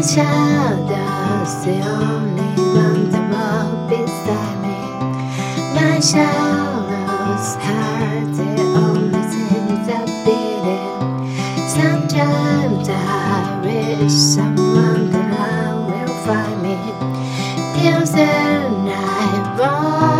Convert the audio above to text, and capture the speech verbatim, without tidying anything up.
My shadow's the only one that walks beside me. My shadow's heart, the only thing that beating. Sometimes I wish someone that I will find me. Till the night.